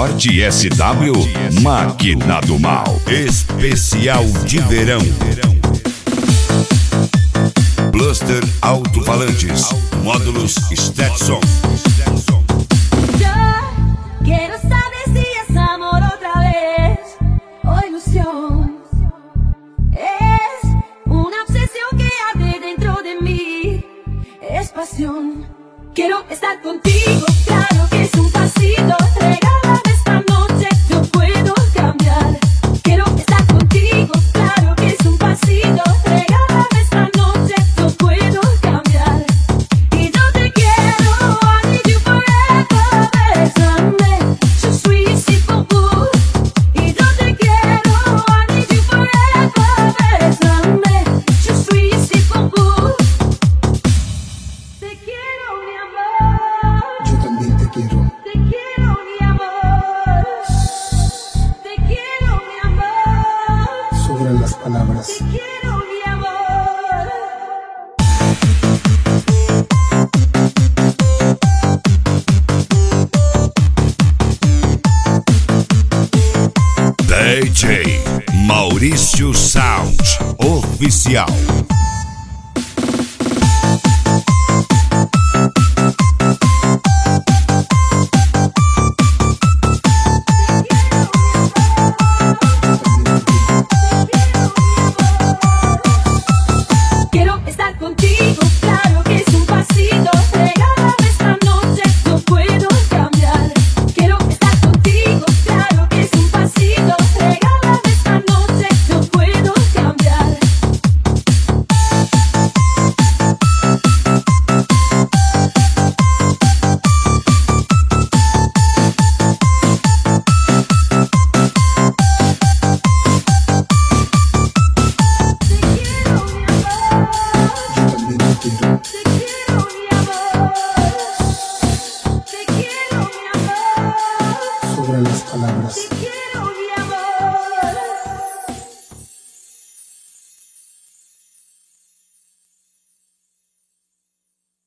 Ford SW, Máquina do Mal. Especial de verão. Bluster Alto-Falantes, módulos Stetson. Quiero saber si es amor otra vez o ilusión. Es una obsesión que arde dentro de mí. Es pasión. Quiero estar contigo, claro que es un pasito. Regálame esta noche, yo puedo cambiar. Quiero estar contigo, claro que es un pasito. Regálame esta noche, yo puedo cambiar. Y yo te quiero, I need you forever. Bésame, yo soy si poco. Y yo te quiero, I need you forever. Bésame, yo soy si poco. Te quiero, mi amor. Yo también te quiero. Te quiero, mi amor. Te quiero, mi amor. Sobran las palabras. Te quiero, mi amor. DJ Maurício Sound Oficial. Quiero estar contigo, claro que es un pasito. Regálame esta noche, yo puedo cambiar. Quiero estar contigo, claro que es un pasito. Regálame esta noche, yo puedo cambiar. Te quiero, mi amor. Yo también te quiero. Te quiero, mi amor. Te quiero, mi amor. Sobran las palabras. Te quiero.